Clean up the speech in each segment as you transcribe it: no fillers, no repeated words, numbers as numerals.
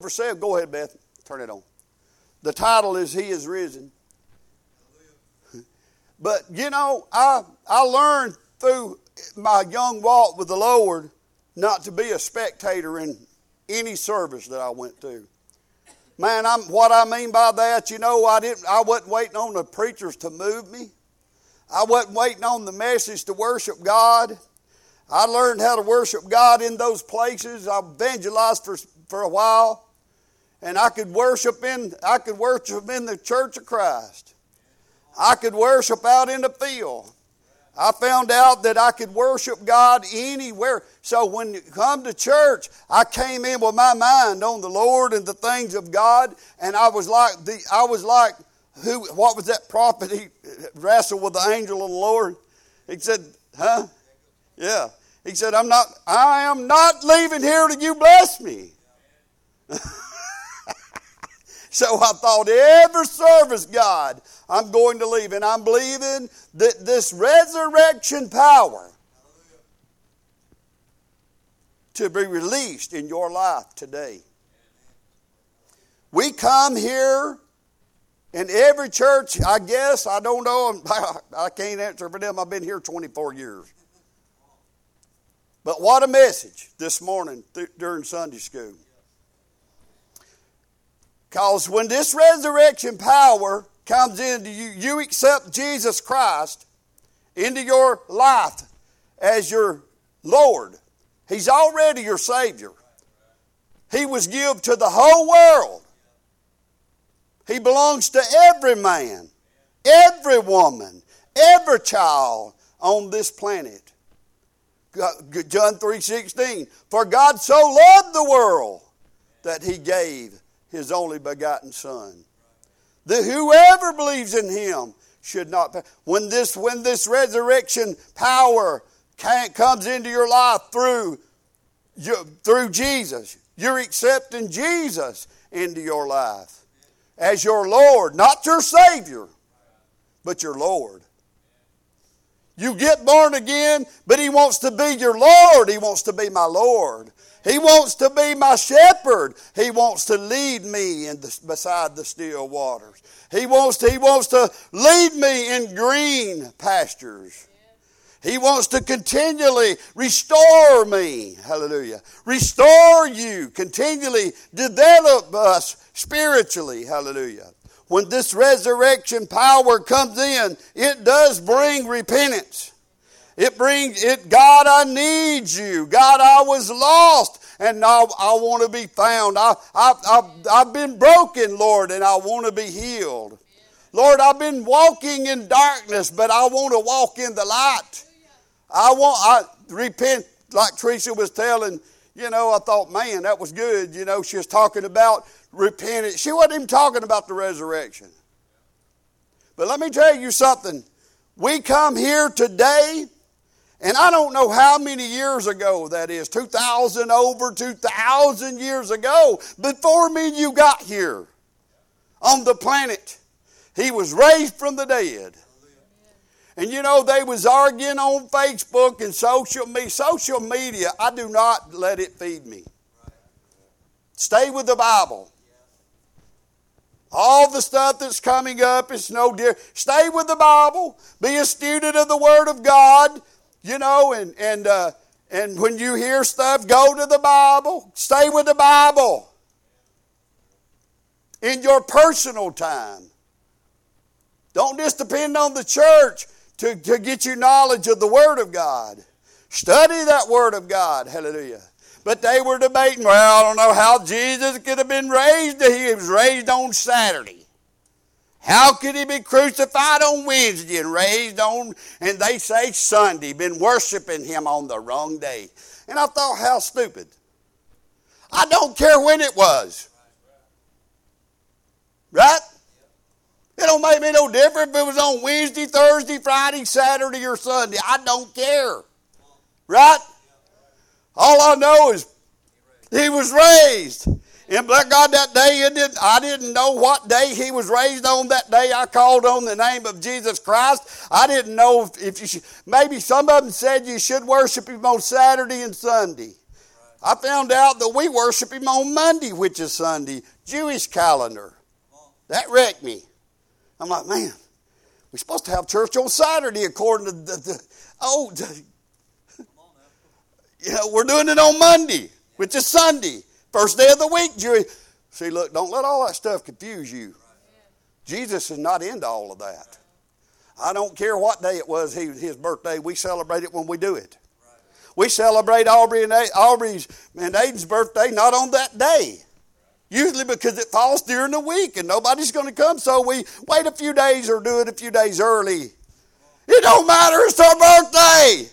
for sale. Go ahead, Beth. Turn it on. The title is He is Risen. But, you know, I learned through my young walk with the Lord not to be a spectator in any service that I went to. Man, what I mean by that, you know, I wasn't waiting on the preachers to move me. I wasn't waiting on the message to worship God. I learned how to worship God in those places. I evangelized for a while, and I could worship in the Church of Christ. I could worship out in the field. I found out that I could worship God anywhere. So when you come to church, I came in with my mind on the Lord and the things of God, and I was like what was that prophet? He wrestled with the angel of the Lord. He said, huh? Yeah. He said, I am not leaving here till you bless me. So I thought every service, God, I'm going to leave. And I'm believing that this resurrection power to be released in your life today. We come here in every church, I guess, I don't know, I can't answer for them. I've been here 24 years. But what a message this morning during Sunday school. Because when this resurrection power comes into you, you accept Jesus Christ into your life as your Lord. He's already your Savior. He was given to the whole world. He belongs to every man, every woman, every child on this planet. John 3:16. For God so loved the world that He gave His only begotten Son, that whoever believes in Him should not perish. When this resurrection power comes into your life through Jesus, you're accepting Jesus into your life as your Lord, not your Savior, but your Lord. You get born again, but He wants to be your Lord. He wants to be my Lord. He wants to be my shepherd. He wants to lead me beside the still waters. He wants to lead me in green pastures. He wants to continually restore me. Hallelujah. Restore you. Continually develop us spiritually. Hallelujah. When this resurrection power comes in, it does bring repentance. It brings it, God, I need you. God, I was lost, and now I want to be found. I've been broken, Lord, and I want to be healed. Lord, I've been walking in darkness, but I want to walk in the light. I repent, like Teresa was telling. You know, I thought, man, that was good. You know, she was talking about repentance. She wasn't even talking about the resurrection. But let me tell you something. We come here today, and I don't know how many years ago that is, over 2,000 years ago, before me and you got here on the planet. He was raised from the dead. And you know, they was arguing on Facebook and social media. Social media, I do not let it feed me. Stay with the Bible. All the stuff that's coming up is no dear. Stay with the Bible. Be a student of the Word of God. You know, and when you hear stuff, go to the Bible. Stay with the Bible. In your personal time. Don't just depend on the church to get you knowledge of the Word of God. Study that Word of God. Hallelujah. But they were debating, well, I don't know how Jesus could have been raised. He was raised on Saturday. How could He be crucified on Wednesday and raised on, and they say Sunday, been worshiping Him on the wrong day. And I thought, how stupid. I don't care when it was. Right? It don't make me no difference if it was on Wednesday, Thursday, Friday, Saturday, or Sunday. I don't care. Right? All I know is He was raised. And bless God, that day, I didn't know what day He was raised on that day. I called on the name of Jesus Christ. I didn't know if you should. Maybe some of them said you should worship Him on Saturday and Sunday. I found out that we worship him on Monday, which is Sunday. Jewish calendar. That wrecked me. I'm like, man, we're supposed to have church on Saturday according to the old. We're doing it on Monday, which is Sunday. First day of the week, Jewish. See, look, don't let all that stuff confuse you. Jesus is not into all of that. I don't care what day it was, his birthday. We celebrate it when we do it. We celebrate Aubrey's and Aiden's birthday not on that day. Usually because it falls during the week and nobody's going to come, so we wait a few days or do it a few days early. It don't matter, it's our birthday.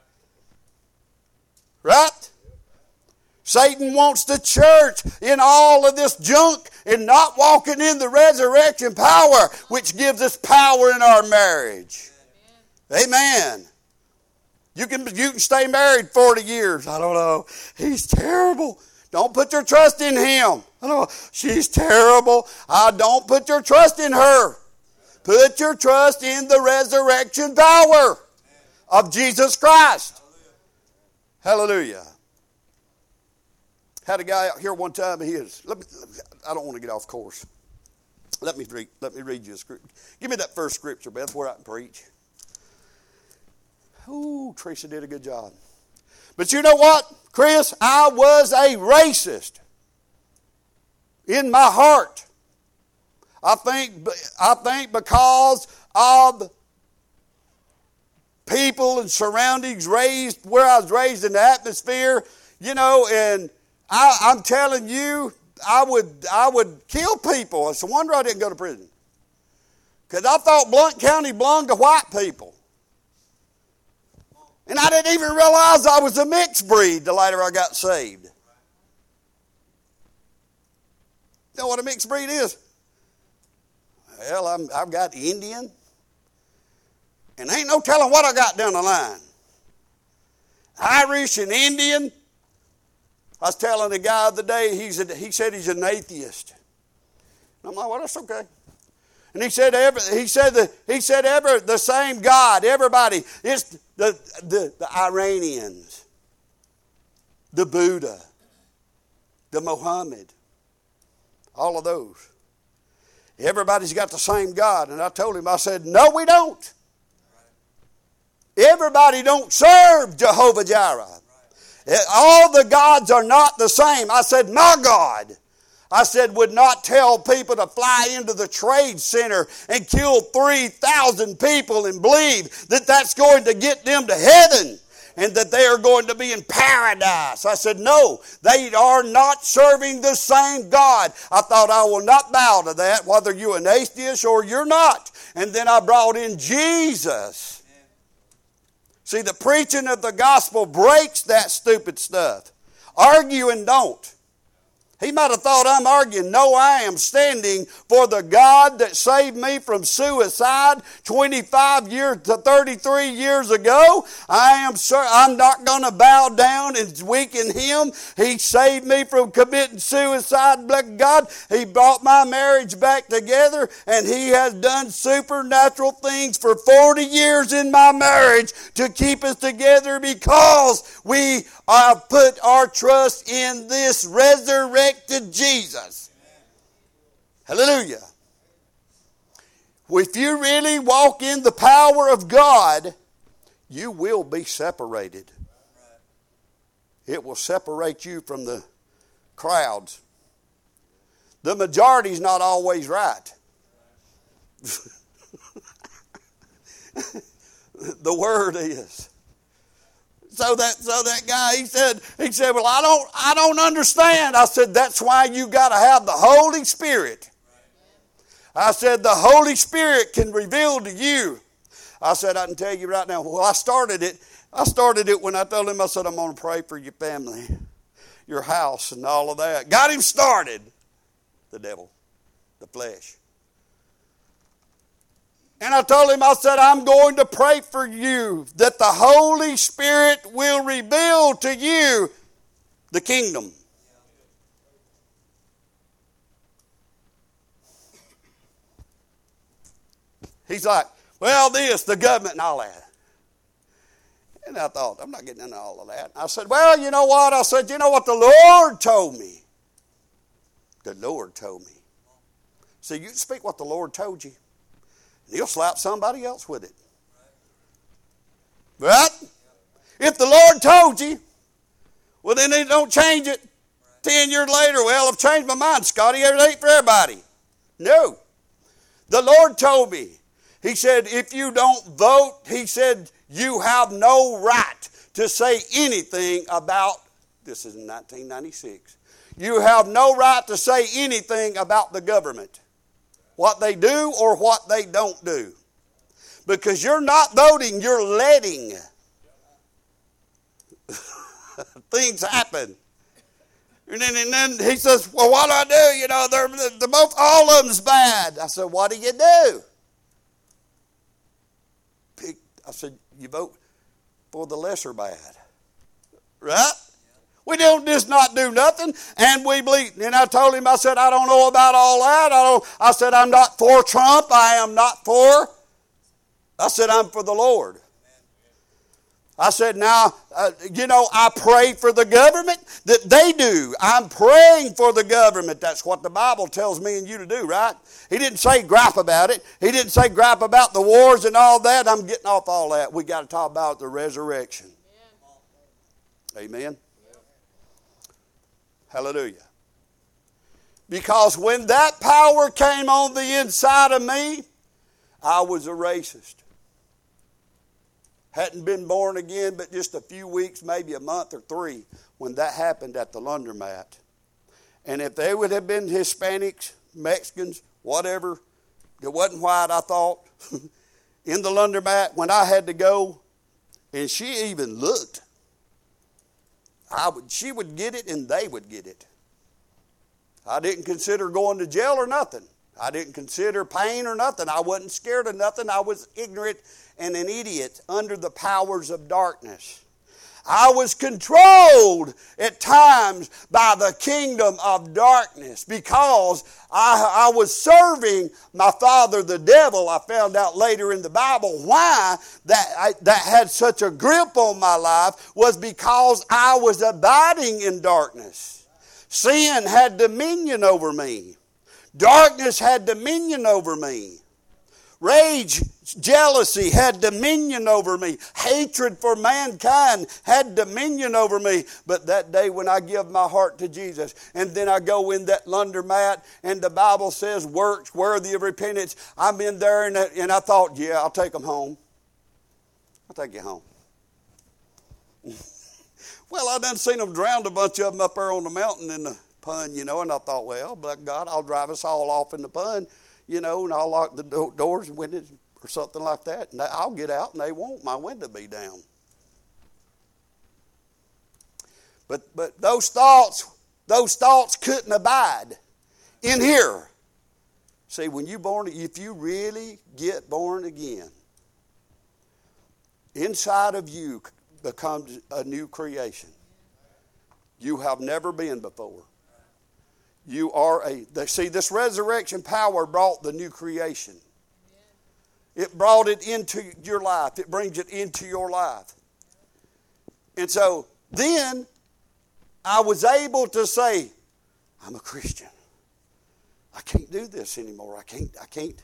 Right? Satan wants the church in all of this junk and not walking in the resurrection power, which gives us power in our marriage. Amen. You can stay married 40 years. I don't know. He's terrible. Don't put your trust in him. I don't know. She's terrible. Don't put your trust in her. Put your trust in the resurrection power of Jesus Christ. Hallelujah. Had a guy out here one time. I don't want to get off course. Let me read you a scripture. Give me that first scripture, Beth, where I can preach. Ooh, Teresa did a good job. But you know what, Chris? I was a racist in my heart. I think because of people and surroundings where I was raised in the atmosphere, and I'm telling you, I would kill people. It's a wonder I didn't go to prison. Because I thought Blount County belonged to white people. And I didn't even realize I was a mixed breed till later I got saved. You know what a mixed breed is? Well, I've got Indian. And ain't no telling what I got down the line. Irish and Indian. I was telling a guy the other day, he said he's an atheist. And I'm like, well, that's okay. And he said the same God, everybody. It's the Iranians, the Buddha, the Muhammad, all of those. Everybody's got the same God. And I told him, I said, no, we don't. Everybody don't serve Jehovah Jireh. All the gods are not the same. I said, my God, would not tell people to fly into the trade center and kill 3,000 people and believe that that's going to get them to heaven and that they are going to be in paradise. I said, no, they are not serving the same God. I thought, I will not bow to that, whether you're an atheist or you're not. And then I brought in Jesus. See, the preaching of the gospel breaks that stupid stuff. Argue and don't. He might have thought I'm arguing. No, I am standing for the God that saved me from suicide 25 years to 33 years ago. I'm not going to bow down and weaken him. He saved me from committing suicide. Bless God, he brought my marriage back together, and he has done supernatural things for 40 years in my marriage to keep us together because we put our trust in this resurrected Jesus. Hallelujah. If you really walk in the power of God, you will be separated. It will separate you from the crowds. The majority's not always right. The word is. So that guy, he said, well, I don't understand. I said, that's why you got to have the Holy Spirit. I said, the Holy Spirit can reveal to you. I said, I can tell you right now. Well, I started it when I told him, I said, I'm going to pray for your family, your house, and all of that. Got him started. The devil, the flesh. And I told him, I said, I'm going to pray for you that the Holy Spirit will reveal to you the kingdom. He's like, well, the government and all that. And And I thought, I'm not getting into all of that. I said, well, you know what? I said, you know what the Lord told me? The Lord told me. So you speak what the Lord told you. And He'll slap somebody else with it. Right? If the Lord told you, well, then He don't change it. 10 years later, well, I've changed my mind, Scotty. It ain't for everybody. No. The Lord told me. He said, if you don't vote, He said, you have no right to say anything about, this is in 1996, you have no right to say anything about the government, what they do or what they don't do. Because you're not voting, you're letting things happen. And then he says, well, what do I do? You know, they're both, all of them's bad. I said, what do you do? I said, you vote for the lesser bad. Right? We don't just not do nothing, and we believe. And I told him, I said, I don't know about all that. I said, I'm not for Trump. I am not for. I said, I'm for the Lord. I said, now, I pray for the government that they do. I'm praying for the government. That's what the Bible tells me and you to do, right? He didn't say gripe about it. He didn't say gripe about the wars and all that. I'm getting off all that. We got to talk about the resurrection. Amen. Hallelujah. Because when that power came on the inside of me, I was a racist. Hadn't been born again but just a few weeks, maybe a month or 3, when that happened at the laundromat. And if they would have been Hispanics, Mexicans, whatever, it wasn't white, I thought, in the laundromat when I had to go, and she even looked, she would get it and they would get it. I didn't consider going to jail or nothing. I didn't consider pain or nothing. I wasn't scared of nothing. I was ignorant and an idiot under the powers of darkness. I was controlled at times by the kingdom of darkness because I was serving my father, the devil. I found out later in the Bible why that had such a grip on my life was because I was abiding in darkness. Sin had dominion over me. Darkness had dominion over me. Rage, jealousy had dominion over me. Hatred for mankind had dominion over me. But that day when I give my heart to Jesus, and then I go in that laundromat, and the Bible says works worthy of repentance. I'm in there, and I thought, yeah, I'll take them home. I'll take you home. Well, I done seen them drown a bunch of them up there on the mountain in the pond, and I thought, well, but God, I'll drive us all off in the pond, and I'll lock the doors and windows or something like that, and I'll get out, and they won't. My window be down. But those thoughts couldn't abide in here. See, if you really get born again, inside of you becomes a new creation. You have never been before. You are this resurrection power brought the new creation. It brought it into your life. It brings it into your life. And so then I was able to say, I'm a Christian. I can't do this anymore. I can't,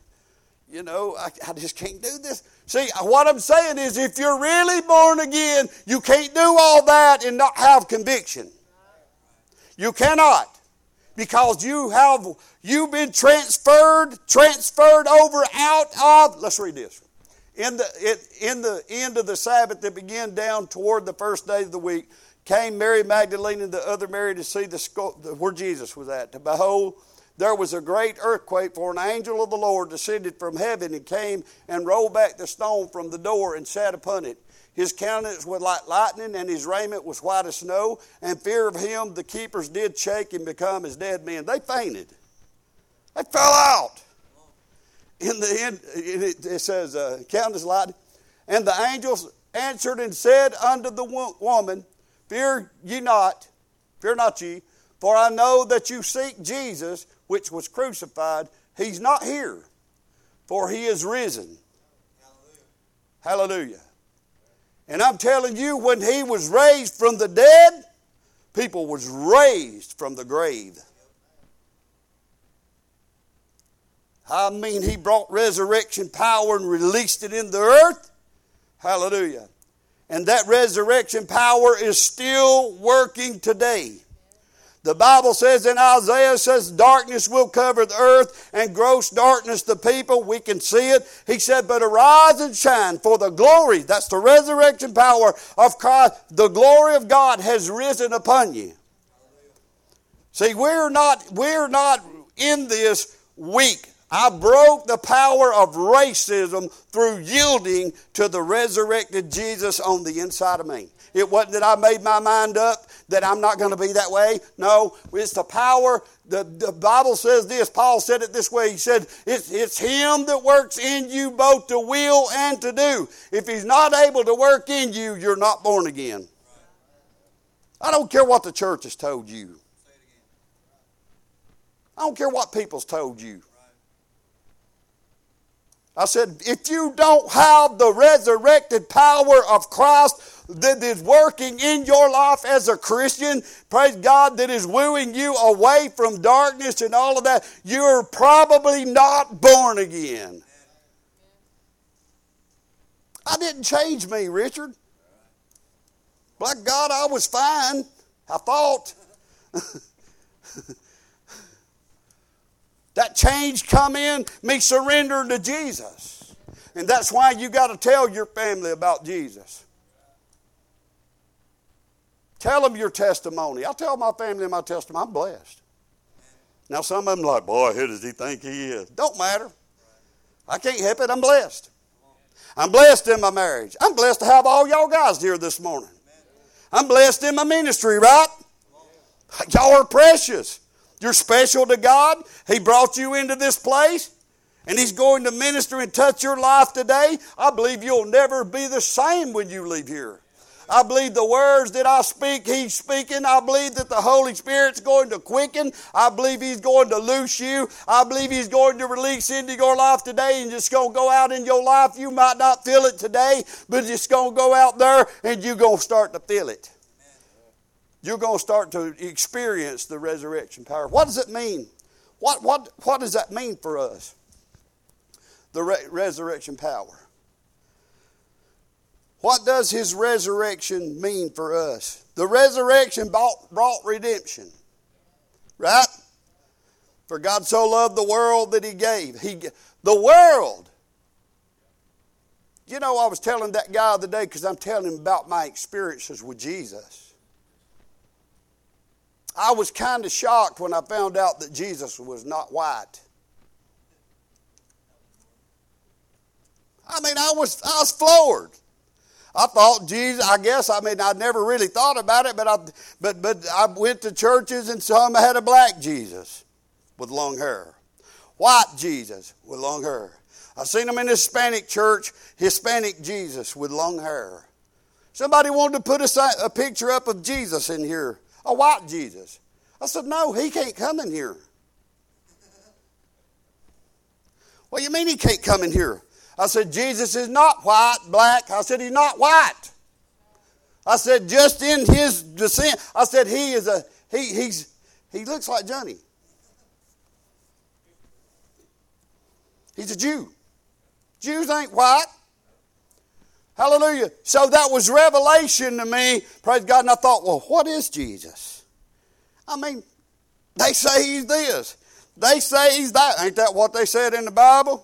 I just can't do this. See, what I'm saying is if you're really born again, you can't do all that and not have conviction. You cannot. Because you've been transferred over out of, let's read this. In the end of the Sabbath that began down toward the first day of the week, came Mary Magdalene and the other Mary to see where Jesus was at. Behold, there was a great earthquake, for an angel of the Lord descended from heaven and came and rolled back the stone from the door and sat upon it. His countenance was like lightning, and his raiment was white as snow. And fear of him, the keepers did shake and become as dead men. They fainted. They fell out. In the end, it says, countenance lightning. And the angels answered and said unto the woman, Fear not ye, for I know that you seek Jesus, which was crucified. He's not here, for he is risen. Hallelujah. And I'm telling you, when he was raised from the dead, people was raised from the grave. I mean, he brought resurrection power and released it in the earth. Hallelujah. And that resurrection power is still working today. The Bible says in Isaiah, says darkness will cover the earth and gross darkness the people. We can see it. He said, but arise and shine, for the glory, that's the resurrection power of Christ, the glory of God has risen upon you. See, we're not in this weak. I broke the power of racism through yielding to the resurrected Jesus on the inside of me. It wasn't that I made my mind up that I'm not going to be that way. No, it's the power. The Bible says this. Paul said it this way. He said, it's him that works in you both to will and to do. If he's not able to work in you, you're not born again. I don't care what the church has told you. I don't care what people's told you. I said, if you don't have the resurrected power of Christ that is working in your life as a Christian, praise God, that is wooing you away from darkness and all of that, you're probably not born again. I didn't change me, Richard. Black God, I was fine. I thought. That change come in me surrendering to Jesus. And that's why you got to tell your family about Jesus. Tell them your testimony. I tell my family my testimony. I'm blessed. Now some of them are like, boy, who does he think he is? Don't matter. I can't help it. I'm blessed. I'm blessed in my marriage. I'm blessed to have all y'all guys here this morning. I'm blessed in my ministry, right? Y'all are precious. You're special to God. He brought you into this place, and He's going to minister and touch your life today. I believe you'll never be the same when you leave here. I believe the words that I speak, He's speaking. I believe that the Holy Spirit's going to quicken. I believe He's going to loose you. I believe He's going to release into your life today and just going to go out in your life. You might not feel it today, but it's going to go out there and you're going to start to feel it. You're going to start to experience the resurrection power. What does it mean? What does that mean for us? The resurrection power. What does His resurrection mean for us? The resurrection brought redemption. Right? For God so loved the world that He gave. The world. You know, I was telling that guy the other day because I'm telling him about my experiences with Jesus. I was kind of shocked when I found out that Jesus was not white. I mean, I was floored. I thought Jesus. I'd never really thought about it, but I went to churches and some had a black Jesus with long hair, white Jesus with long hair. I've seen them in a Hispanic church, Hispanic Jesus with long hair. Somebody wanted to put a picture up of Jesus in here. A white Jesus. I said, no, He can't come in here. What do you mean He can't come in here? I said, Jesus is not white, black. I said, He's not white. I said, just in His descent. I said, He looks like Johnny. He's a Jew. Jews ain't white. Hallelujah. So that was revelation to me. Praise God. And I thought, well, what is Jesus? I mean, they say He's this. They say He's that. Ain't that what they said in the Bible?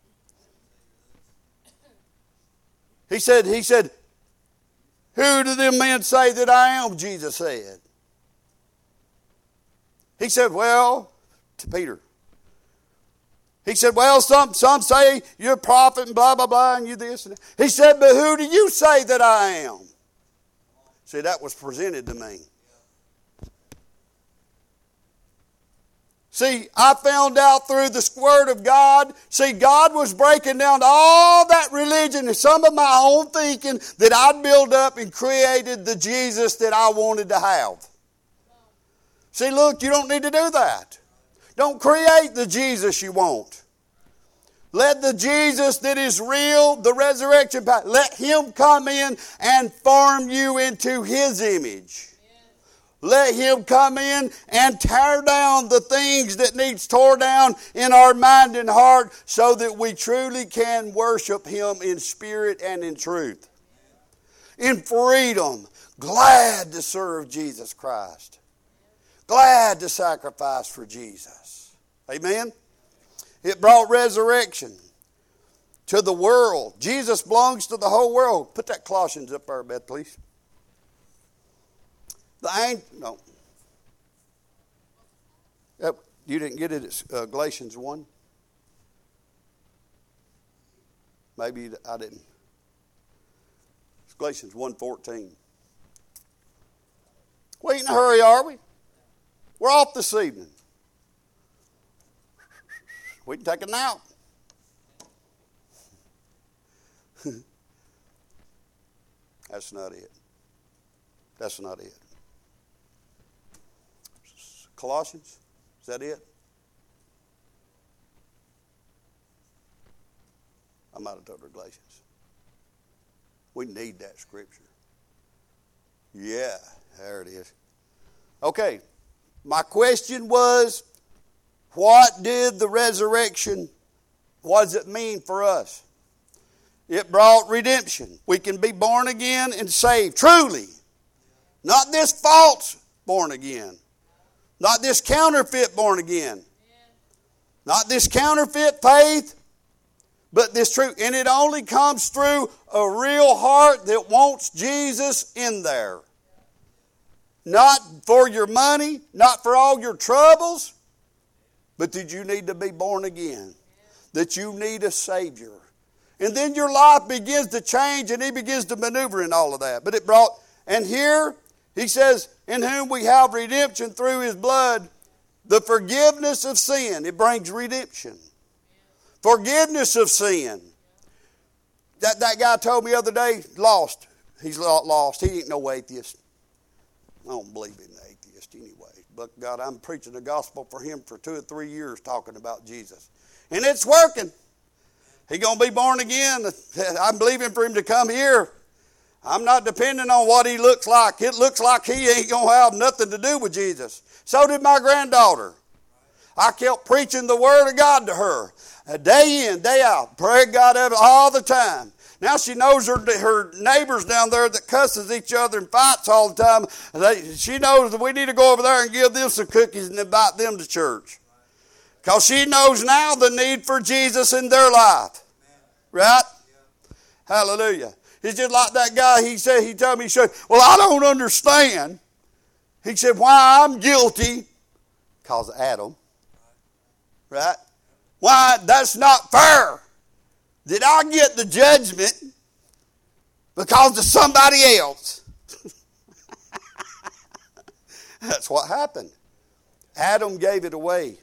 He said, who do them men say that I am? Jesus said. He said, well, to Peter. He said, well, some say you're a prophet and blah, blah, blah, and you this and that. He said, but who do you say that I am? See, that was presented to me. See, I found out through the Word of God, see, God was breaking down all that religion and some of my own thinking that I'd built up and created the Jesus that I wanted to have. See, look, you don't need to do that. Don't create the Jesus you want. Let the Jesus that is real, the resurrection power, let Him come in and form you into His image. Let Him come in and tear down the things that needs tore down in our mind and heart so that we truly can worship Him in spirit and in truth. In freedom, glad to serve Jesus Christ. Glad to sacrifice for Jesus. Amen? It brought resurrection to the world. Jesus belongs to the whole world. Put that Colossians up there, Beth, please. No. You didn't get it at Galatians 1? Maybe I didn't. It's Galatians 1:14. We ain't in a hurry, are we? We're off this evening. We can take a nap. That's not it. That's not it. Colossians, is that it? I might have told her Galatians. We need that scripture. Yeah, there it is. Okay, my question was, what did the resurrection, what does it mean for us? It brought redemption. We can be born again and saved, truly. Not this false born again. Not this counterfeit born again. Not this counterfeit faith, but this true. And it only comes through a real heart that wants Jesus in there. Not for your money, not for all your troubles, but that you need to be born again. That you need a Savior. And then your life begins to change and He begins to maneuver in all of that. But it brought, and here He says, in whom we have redemption through His blood, the forgiveness of sin. It brings redemption. Forgiveness of sin. That guy told me the other day, lost. He's lost. He ain't no atheist. I don't believe in the atheist anyway. But God, I'm preaching the gospel for him for 2 or 3 years talking about Jesus. And it's working. He's going to be born again. I'm believing for him to come here. I'm not depending on what he looks like. It looks like he ain't going to have nothing to do with Jesus. So did my granddaughter. I kept preaching the Word of God to her. Day in, day out. Pray God all the time. Now she knows her neighbors down there that cusses each other and fights all the time. She knows that we need to go over there and give them some cookies and invite them to church. Because she knows now the need for Jesus in their life. Right? Hallelujah. It's just like that guy, he told me, he said, well, I don't understand. He said, why I'm guilty. Because of Adam. Right? Why that's not fair. Did I get the judgment because of somebody else? That's what happened. Adam gave it away.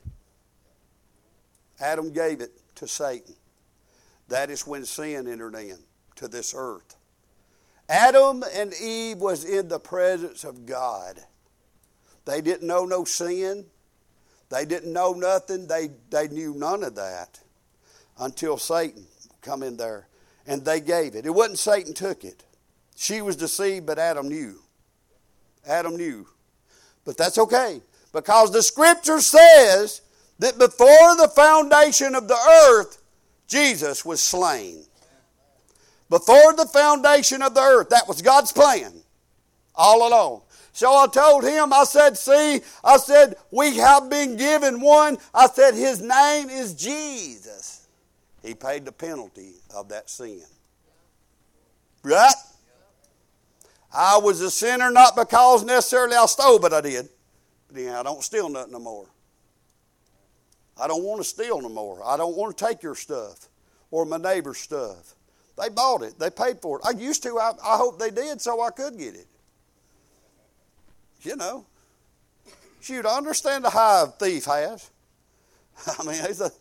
Adam gave it to Satan. That is when sin entered in to this earth. Adam and Eve was in the presence of God. They didn't know no sin. They didn't know nothing. They knew none of that until Satan come in there. And they gave it. It wasn't Satan took it. She was deceived, but Adam knew. Adam knew. But that's okay. Because the Scripture says that before the foundation of the earth, Jesus was slain. Before the foundation of the earth. That was God's plan. All along. So I told him, I said, we have been given one. I said, his name is Jesus. He paid the penalty of that sin. Right? I was a sinner not because necessarily I stole, but I did. But yeah, I don't steal nothing no more. I don't want to steal no more. I don't want to take your stuff or my neighbor's stuff. They bought it. They paid for it. I used to. I hope they did so I could get it. You know. Shoot, I understand the high a thief has. I mean,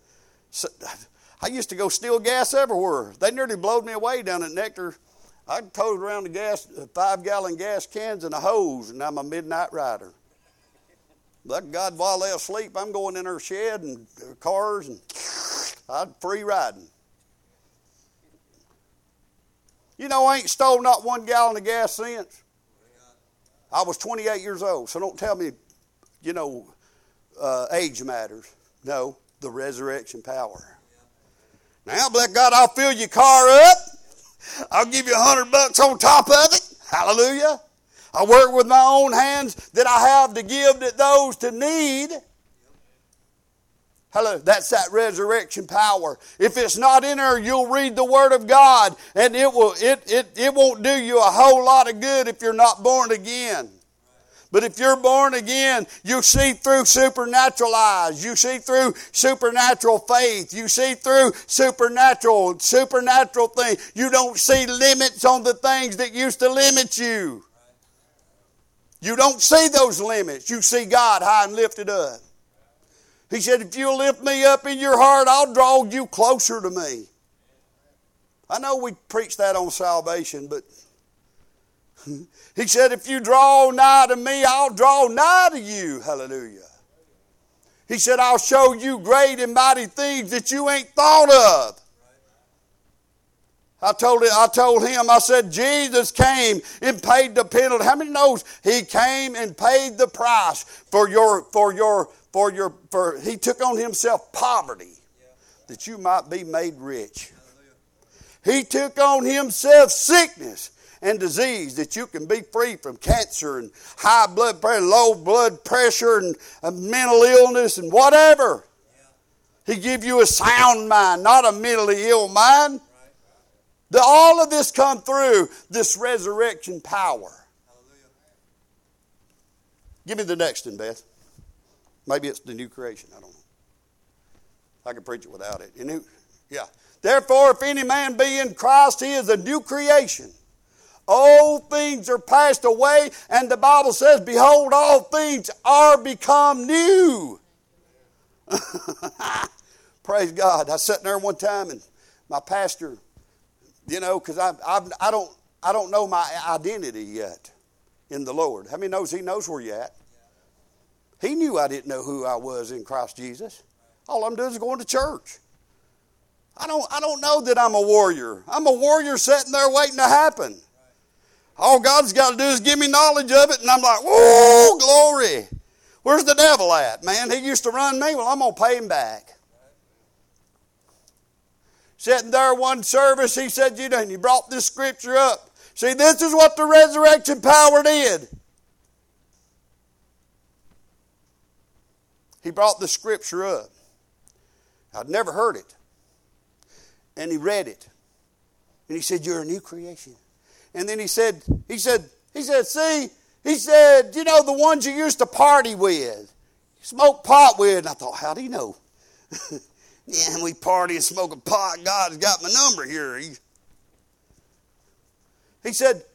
I used to go steal gas everywhere. They nearly blowed me away down at Nectar. I towed around the gas, 5-gallon gas cans and a hose, and I'm a midnight rider. But God, while they're asleep, I'm going in their shed and their cars and I'm free riding. You know, I ain't stole not 1 gallon of gas since. I was 28 years old, so don't tell me, age matters. No, the resurrection power. Now, bless God, I'll fill your car up. I'll give you $100 on top of it. Hallelujah. I work with my own hands that I have to give to those to need. Hello, that's that resurrection power. If it's not in there, you'll read the Word of God, and it won't do you a whole lot of good if you're not born again. But if you're born again, you see through supernatural eyes. You see through supernatural faith. You see through supernatural things. You don't see limits on the things that used to limit you. You don't see those limits. You see God high and lifted up. He said, if you'll lift me up in your heart, I'll draw you closer to me. I know we preach that on salvation, but he said, if you draw nigh to me, I'll draw nigh to you. Hallelujah. He said, I'll show you great and mighty things that you ain't thought of. I told him, I said, Jesus came and paid the penalty. How many knows he came and paid the price for he took on himself poverty that you might be made rich. He took on himself sickness and disease that you can be free from cancer and high blood pressure, low blood pressure and mental illness and whatever. He give you a sound mind, not a mentally ill mind. All of this come through this resurrection power. Give me the next one, Beth. Maybe it's the new creation. I don't know. I can preach it without it. Therefore, if any man be in Christ, he is a new creation. Old things are passed away, and the Bible says, behold, all things are become new. Praise God. I was sitting there one time, and my pastor, because I don't know my identity yet in the Lord. How many knows he knows where you're at? He knew I didn't know who I was in Christ Jesus. All I'm doing is going to church. I don't know that I'm a warrior. I'm a warrior sitting there waiting to happen. All God's got to do is give me knowledge of it, and I'm like, whoa, glory. Where's the devil at, man? He used to run me. Well, I'm going to pay him back. Sitting there one service, he said, and he brought this scripture up. See, this is what the resurrection power did. He brought the scripture up. I'd never heard it. And he read it. And he said, you're a new creation. And then he said, the ones you used to party with, smoke pot with. And I thought, how do you know? Yeah, we party and smoke a pot. God's got my number here. He said,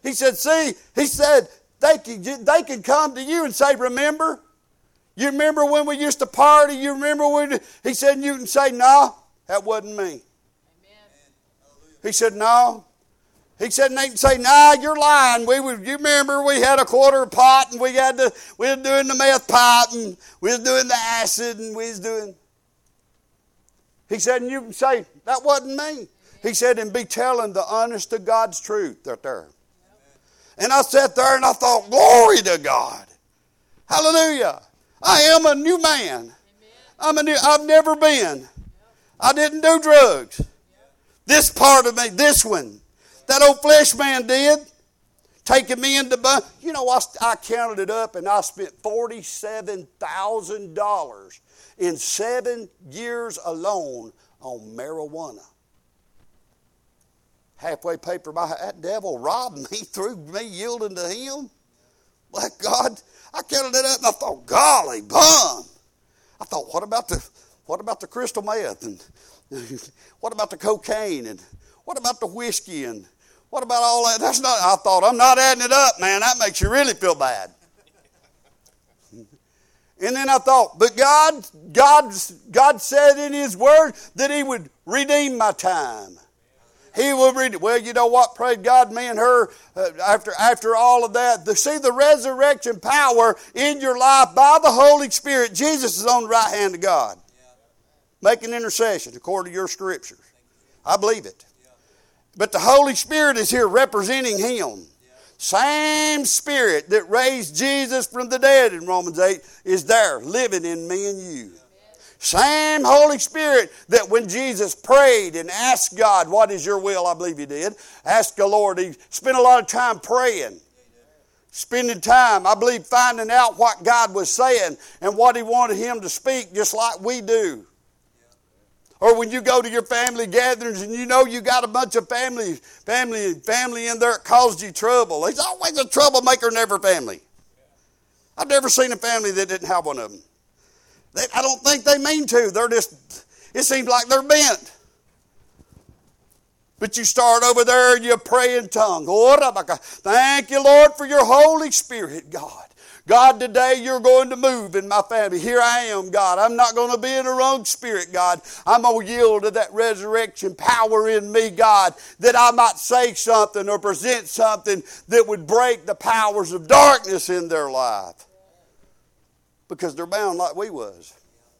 they can come to you and say, remember? You remember when we used to party? You remember when? He said, you can say, no, that wasn't me. Amen. He said, no. He said, and they can say, nah, you're lying. You remember we had a quarter of pot and we were doing the meth pipe and we was doing the acid and we was doing. He said, and you can say, that wasn't me. He said, and be telling the honest to God's truth right there. And I sat there and I thought, glory to God. Hallelujah. I am a new man. I've never been. I didn't do drugs. This part of me, this one, that old flesh man did, taking me into, I counted it up and I spent $47,000 in 7 years alone on marijuana. Halfway paid for that devil robbed me through me yielding to him. But God, I counted it up and I thought, golly, bum. I thought, what about the crystal meth and what about the cocaine and what about the whiskey and what about all that? I thought, I'm not adding it up, man. That makes you really feel bad. And then I thought, but God said in His Word that He would redeem my time. He will redeem. Well, you know what? Praise God, me and her, after all of that, to see the resurrection power in your life by the Holy Spirit. Jesus is on the right hand of God. making intercession according to your scriptures. I believe it. But the Holy Spirit is here representing Him. Same Spirit that raised Jesus from the dead in Romans 8 is there, living in me and you. Same Holy Spirit that when Jesus prayed and asked God, what is your will? I believe He did. Asked the Lord. He spent a lot of time praying. Spending time, I believe, finding out what God was saying and what He wanted Him to speak, just like we do. Or when you go to your family gatherings and you know you got a bunch of family in there that caused you trouble. There's always a troublemaker in every family. I've never seen a family that didn't have one of them. I don't think they mean to. It seems like they're bent. But you start over there and you pray in tongues. Thank you, Lord, for your Holy Spirit, God. God, today you're going to move in my family. Here I am, God. I'm not going to be in the wrong spirit, God. I'm going to yield to that resurrection power in me, God, that I might say something or present something that would break the powers of darkness in their life. Because they're bound like we was.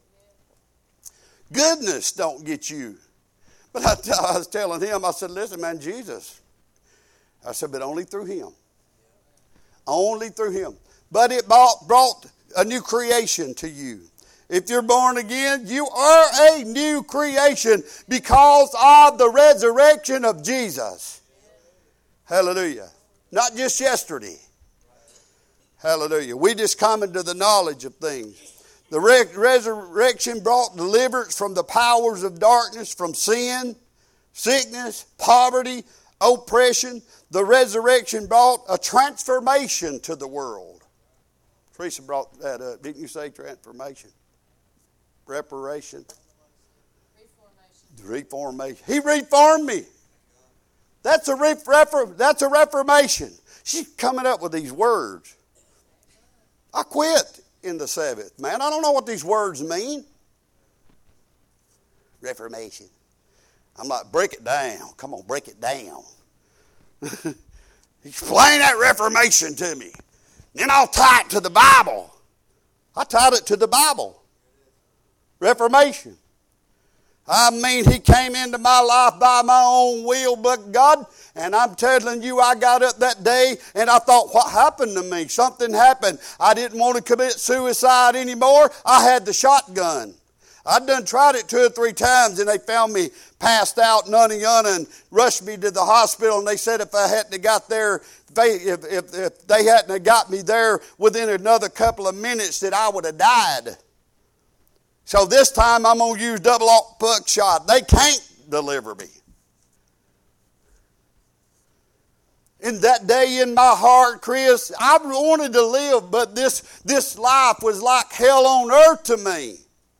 Goodness don't get you. But I was telling him, I said, listen, man, Jesus. I said, but only through Him. Only through Him. But it brought a new creation to you. If you're born again, you are a new creation because of the resurrection of Jesus. Hallelujah. Not just yesterday. Hallelujah. We just come into the knowledge of things. The resurrection brought deliverance from the powers of darkness, from sin, sickness, poverty, oppression. The resurrection brought a transformation to the world. Teresa brought that up. Didn't you say transformation? Reparation? Reformation. He reformed me. That's a reformation. She's coming up with these words. I quit in the Sabbath. Man, I don't know what these words mean. Reformation. I'm like, break it down. Come on, break it down. Explain that reformation to me. Then I'll tie it to the Bible. I tied it to the Bible. Reformation. I mean, He came into my life by my own will, but God, and I'm telling you, I got up that day and I thought, what happened to me? Something happened. I didn't want to commit suicide anymore. I had the shotgun. I'd done tried it 2 or 3 times, and they found me passed out in Unyana and rushed me to the hospital. And they said if I hadn't got there, if they hadn't got me there within another couple of minutes, that I would have died. So this time I'm going to use double-aught buckshot. They can't deliver me. In that day in my heart, Chris, I wanted to live, but this life was like hell on earth to me.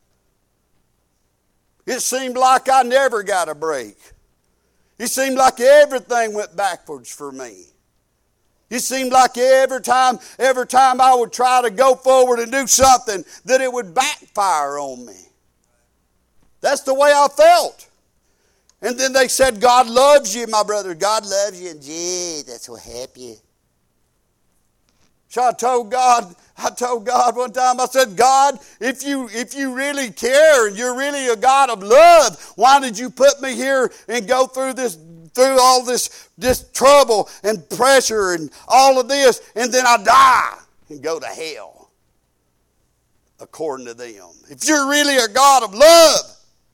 It seemed like I never got a break. It seemed like everything went backwards for me. It seemed like every time I would try to go forward and do something, that it would backfire on me. That's the way I felt. And then they said, God loves you, my brother. God loves you, and Jesus will help you. So I told God one time, I said, God, if you really care and you're really a God of love, why did you put me here and go through all this trouble and pressure and all of this, and then I die and go to hell according to them? If you're really a God of love.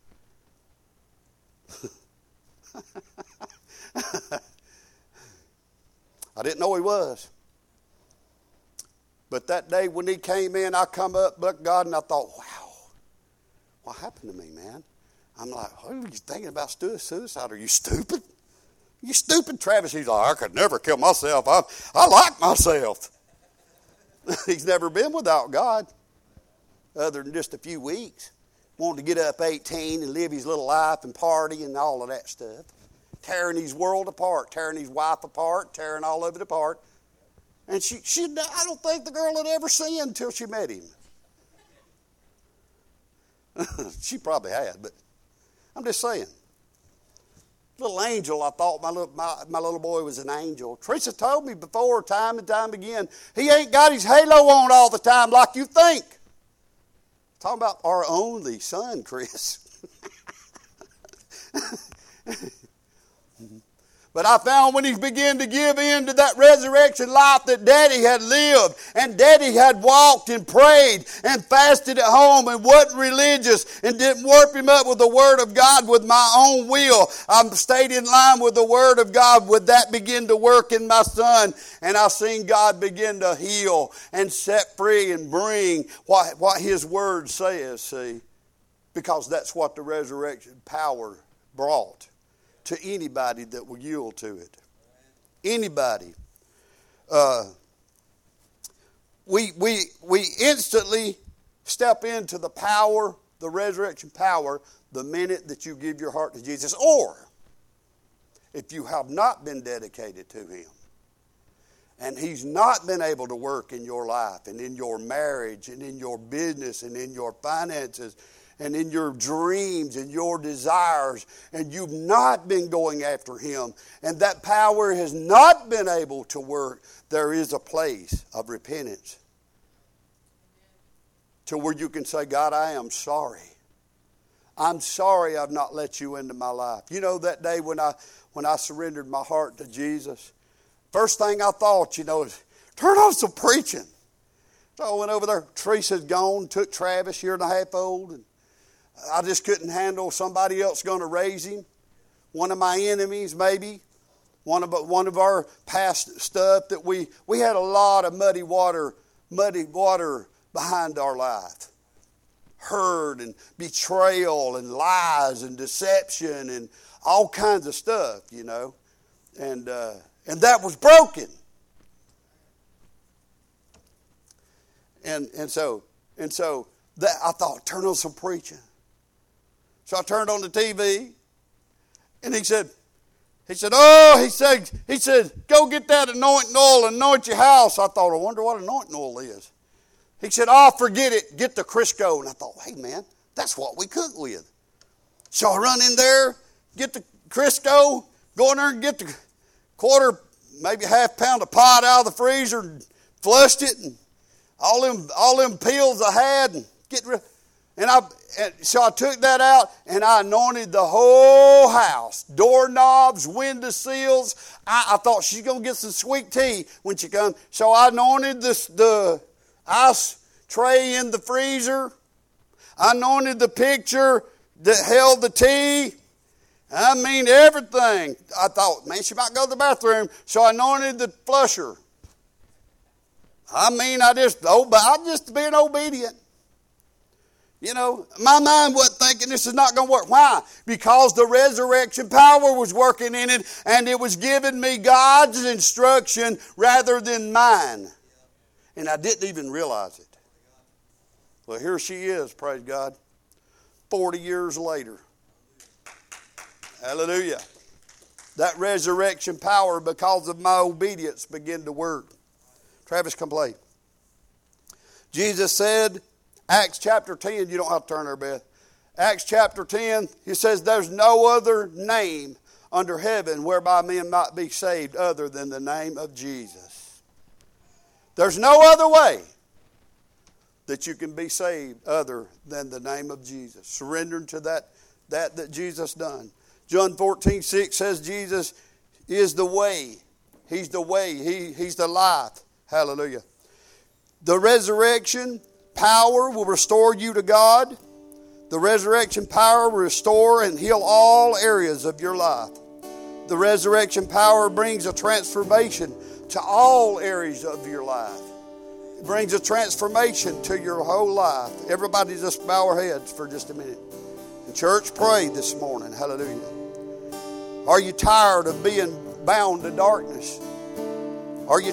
I didn't know He was. But that day when He came in, I come up, looked God, and I thought, wow, what happened to me, man? I'm like, what are you thinking about suicide? Are you stupid? You stupid, Travis. He's like, I could never kill myself. I like myself. He's never been without God other than just a few weeks. Wanted to get up 18 and live his little life and party and all of that stuff. Tearing his world apart, tearing his wife apart, tearing all of it apart. And I don't think the girl had ever sinned until she met him. She probably had, but I'm just saying. Little angel, I thought my little boy was an angel. Teresa told me before, time and time again, he ain't got his halo on all the time like you think. Talking about our only son, Chris. But I found when he began to give in to that resurrection life that Daddy had lived, and Daddy had walked and prayed and fasted at home and wasn't religious and didn't warp him up with the Word of God with my own will. I stayed in line with the Word of God. Would that begin to work in my son? And I seen God begin to heal and set free and bring what His Word says, see? Because that's what the resurrection power brought to anybody that will yield to it. Anybody. We instantly step into the power, the resurrection power, the minute that you give your heart to Jesus. Or, if you have not been dedicated to Him, and He's not been able to work in your life and in your marriage and in your business and in your finances and in your dreams and your desires, and you've not been going after Him, and that power has not been able to work, there is a place of repentance to where you can say, God, I am sorry. I'm sorry I've not let you into my life. You know, that day when I surrendered my heart to Jesus, first thing I thought, is turn on some preaching. So I went over there. Teresa's gone, took Travis, year and a half old, and I just couldn't handle somebody else going to raise him. One of my enemies, maybe. One of our past stuff that we had a lot of muddy water behind our life. Hurt and betrayal and lies and deception and all kinds of stuff, And that was broken. And so that I thought, turn on some preaching. So I turned on the TV, and he said, go get that anointing oil and anoint your house. I thought, I wonder what anointing oil is. He said, forget it, get the Crisco. And I thought, hey man, that's what we cook with. So I run in there, get the Crisco, go in there and get the quarter, maybe half pound of pot out of the freezer and flushed it, and all them peels I had, and get rid. And so I took that out and I anointed the whole house. Doorknobs, window sills. I thought she's going to get some sweet tea when she comes. So I anointed the ice tray in the freezer. I anointed the picture that held the tea. I mean everything. I thought, man, she might go to the bathroom. So I anointed the flusher. I just being obedient. My mind wasn't thinking this is not going to work. Why? Because the resurrection power was working in it, and it was giving me God's instruction rather than mine. And I didn't even realize it. Well, here she is, praise God, 40 years later. Hallelujah. That resurrection power, because of my obedience, began to work. Travis, come play. Jesus said, Acts chapter 10, you don't have to turn there, Beth. Acts chapter 10, he says, there's no other name under heaven whereby men might be saved other than the name of Jesus. There's no other way that you can be saved other than the name of Jesus. Surrendering to that Jesus done. John 14:6 says Jesus is the way. He's the way. He's the life. Hallelujah. The resurrection power will restore you to God. The resurrection power will restore and heal all areas of your life. The resurrection power brings a transformation to all areas of your life. It brings a transformation to your whole life. Everybody just bow our heads for just a minute. And church, pray this morning. Hallelujah. Are you tired of being bound to darkness? Are you